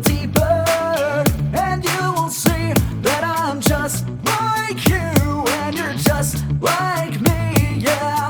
deeper, and you will see that I'm just like you, and you're just like me, yeah.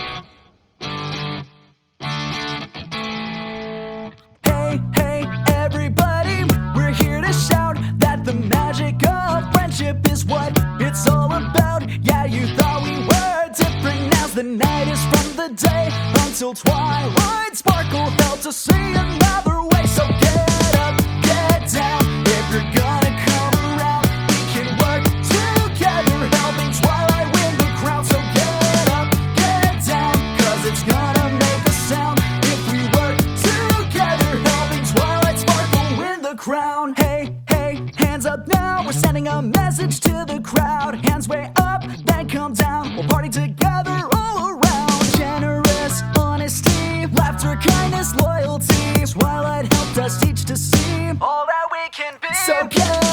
Hey, hey, everybody, we're here to shout that the magic of friendship is what it's all about. Yeah, you thought we were different as the night is from the day, until twilight sparkle felt to see another way. So get up, get down, if you're gonna come around, we can work together, helping Twilight win the crown. So get up, get down, cause it's gonna make a sound if we work together, helping Twilight Sparkle win the crown. Hey, hey, hands up now, we're sending a message to the crowd. Hands way up, then come down, we'll party together all around. Generous, honesty, laughter, kindness, loyalty. Twilight helped us teach to see all that we can be. So get